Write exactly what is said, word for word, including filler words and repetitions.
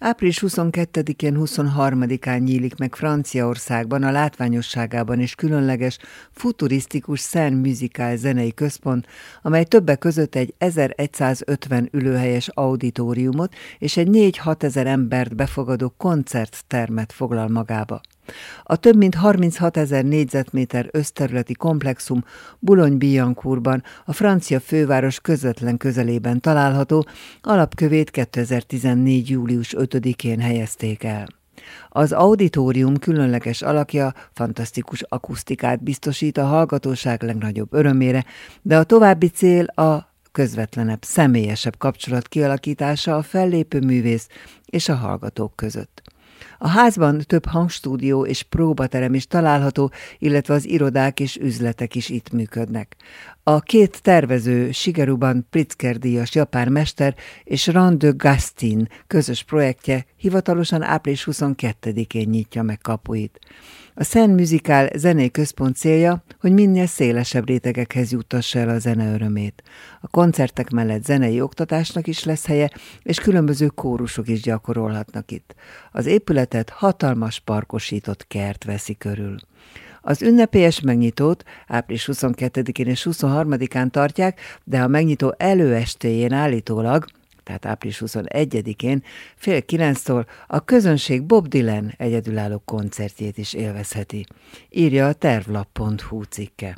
április huszonkettedikén, huszonharmadikán nyílik meg Franciaországban a látványosságában és különleges, futurisztikus Scène Musicale zenei központ, amely többek között egy ezeregyszázötven ülőhelyes auditoriumot és egy négy-hatezer embert befogadó koncerttermet foglal magába. A több mint harminchatezer négyzetméter összterületi komplexum Boulogne-Billancourtban, a francia főváros közvetlen közelében található, alapkövét kétezer-tizennégy. július ötödikén helyezték el. Az auditorium különleges alakja fantasztikus akusztikát biztosít a hallgatóság legnagyobb örömére, de a további cél a közvetlenebb, személyesebb kapcsolat kialakítása a fellépő művész és a hallgatók között. A házban több hangstúdió és próbaterem is található, illetve az irodák és üzletek is itt működnek. A két tervező, Shigeruban Pritzker-díjas japán mester és Rand de Gastin közös projektje hivatalosan április huszonkettedikén nyitja meg kapuit. A Scène Musicale zenei központ célja, hogy minél szélesebb rétegekhez juttassa el a zene örömét. A koncertek mellett zenei oktatásnak is lesz helye, és különböző kórusok is gyakorolhatnak itt. Az épületet hatalmas parkosított kert veszi körül. Az ünnepélyes megnyitót április huszonkettedikén és huszonharmadikán tartják, de a megnyitó előestéjén állítólag, tehát április huszonegyedikén fél kilenctől a közönség Bob Dylan egyedülálló koncertjét is élvezheti, írja a tervlap pont hu cikke.